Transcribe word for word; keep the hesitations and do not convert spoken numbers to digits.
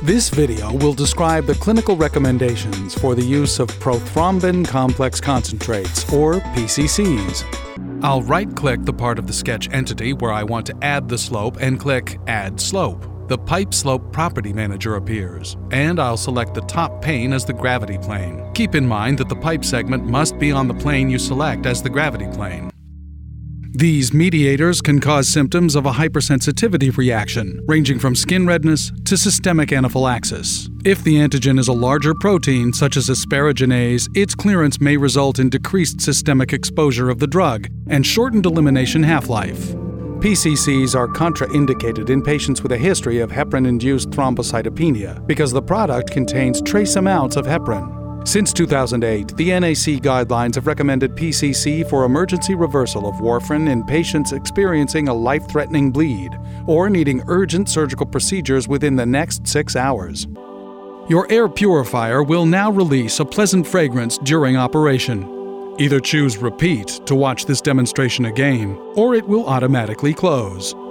This video will describe the clinical recommendations for the use of prothrombin complex concentrates, or P C Cs. I'll right-click the part of the sketch entity where I want to add the slope and click Add Slope. The Pipe Slope Property Manager appears, and I'll select the top pane as the gravity plane. Keep in mind that the pipe segment must be on the plane you select as the gravity plane. These mediators can cause symptoms of a hypersensitivity reaction, ranging from skin redness to systemic anaphylaxis. If the antigen is a larger protein, such as asparaginase, its clearance may result in decreased systemic exposure of the drug and shortened elimination half-life. P C Cs are contraindicated in patients with a history of heparin-induced thrombocytopenia because the product contains trace amounts of heparin. Since two thousand eight, the N A C guidelines have recommended P C C for emergency reversal of warfarin in patients experiencing a life-threatening bleed or needing urgent surgical procedures within the next six hours. Your air purifier will now release a pleasant fragrance during operation. Either choose Repeat to watch this demonstration again, or it will automatically close.